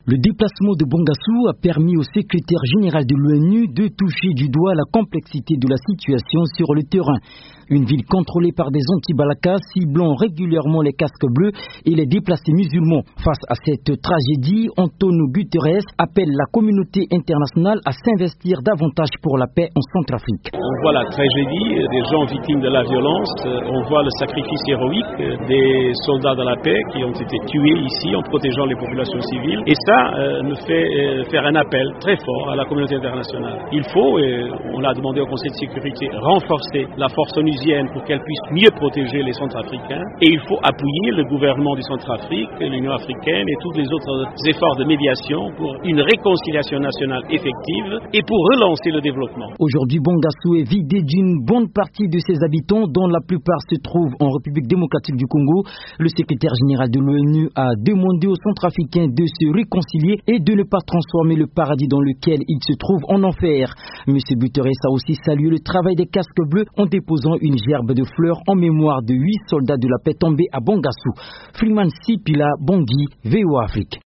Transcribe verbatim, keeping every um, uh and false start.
Le déplacement de Bongassou a permis au secrétaire général de l'ONU de toucher du doigt la complexité de la situation sur le terrain. Une ville contrôlée par des anti-Balaka ciblant régulièrement les casques bleus et les déplacés musulmans. Face à cette tragédie, Antonio Guterres appelle la communauté internationale à s'investir davantage pour la paix en Centrafrique. On voit la tragédie des gens victimes de la violence, on voit le sacrifice héroïque des soldats de la paix qui ont été tués ici en protégeant les populations civiles. Et ça euh, me fait euh, faire un appel très fort à la communauté internationale. Il faut, et on l'a demandé au Conseil de sécurité, renforcer la force onusienne pour qu'elle puisse mieux protéger les Centrafricains. Et il faut appuyer le gouvernement du Centrafrique, l'Union africaine et tous les autres efforts de médiation pour une réconciliation nationale effective et pour relancer le développement. Aujourd'hui, Bongassou est vidé d'une bonne partie de ses habitants, dont la plupart se trouvent en République démocratique du Congo. Le secrétaire général de l'ONU a demandé aux Centrafricains de se réconcilier et de ne pas transformer le paradis dans lequel ils se trouvent en enfer. M. Guterres a aussi salué le travail des casques bleus en déposant une gerbe de fleurs en mémoire de huit soldats de la paix tombés à Bongassou. Freeman Sipila, Bangui, V O A Afrique.